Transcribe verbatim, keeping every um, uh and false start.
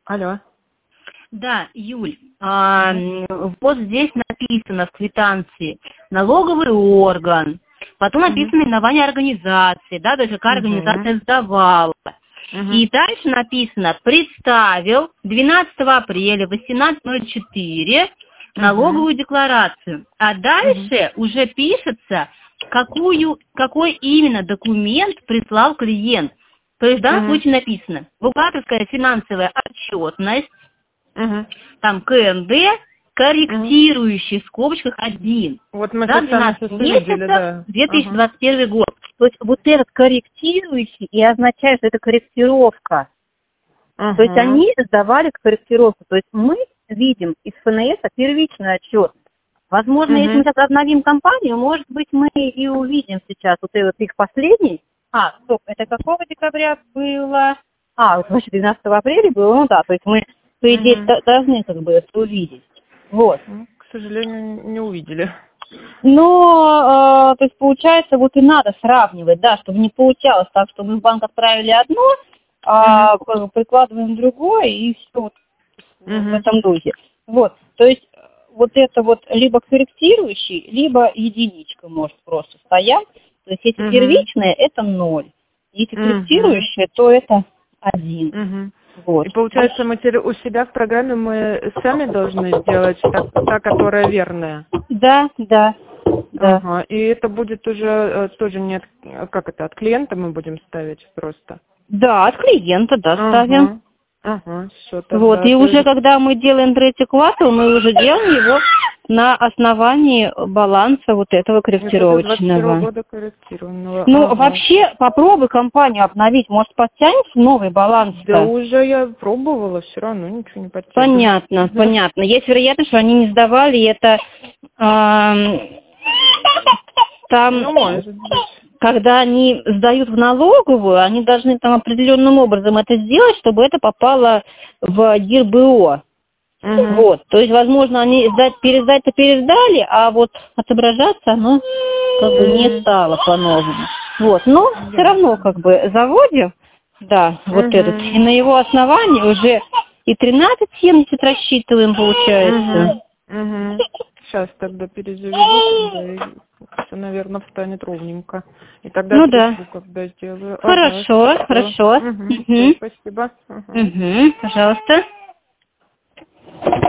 Алло. Да, Юль, а, вот здесь написано в квитанции налоговый орган, потом написано именование организации, да, то есть какая организация сдавала. Угу. И дальше написано представил двенадцатого апреля восемнадцать ноль четыре налоговую угу. декларацию. А дальше угу. уже пишется, какую, какой именно документ прислал клиент. То есть в данном угу. случае написано бухгалтерская финансовая отчетность, угу. там КНД, корректирующий, в скобочках один. Вот мы за двенадцать месяцев, видели, да. две тысячи двадцать первый ага. год. То есть вот этот корректирующий и означает, что это корректировка. Ага. То есть они сдавали корректировку. То есть мы видим из ФНС первичный отчет. Возможно, угу. если мы сейчас обновим компанию, может быть, мы и увидим сейчас вот этот их последний. А, стоп, это какого декабря было? А, вот значит, двенадцатого апреля было, ну да, то есть мы, по идее, угу. должны как бы это увидеть. Вот. К сожалению, не увидели. Но, э, то есть, получается, вот и надо сравнивать, да, чтобы не получалось так, что мы в банк отправили одно, а uh-huh. прикладываем другое, и все вот uh-huh. в этом духе. Вот, то есть, вот это вот либо корректирующий, либо единичка может просто стоять. То есть, если uh-huh. первичное, это ноль. Если корректирующее, uh-huh. то это один. Uh-huh. Вот. И получается, мы теперь у себя в программе мы сами должны сделать та, та которая верная. Да, да. Да. Ага. И это будет уже тоже не от, как это, от клиента мы будем ставить просто? Да, от клиента, да, ага. ставим. Ага, все тогда. Вот, и уже когда мы делаем третий квартал, мы уже делаем его на основании баланса вот этого корректировочного. года корректированного. Ну, ага. вообще, попробуй компанию обновить, может, подтянется новый баланс? Да уже я пробовала, все равно ничего не подтянется. Понятно, понятно. Есть вероятность, что они не сдавали, и это э, там... Ну, может быть. Когда они сдают в налоговую, они должны там определенным образом это сделать, чтобы это попало в ГИР-БО. Угу. Вот. То есть, возможно, они сдать, пересдать-то пересдали, а вот отображаться оно как бы не стало по-новому. Вот. Но да. все равно как бы заводим, да, вот угу. этот, и на его основании уже и тринадцать семьдесят рассчитываем, получается. Угу. Угу. Сейчас тогда перезаведу, тогда все, наверное, встанет ровненько. И тогда ну трясу, да. когда сделаю. Хорошо, ага, хорошо. Угу. Угу. Спасибо. Угу. Угу. Пожалуйста.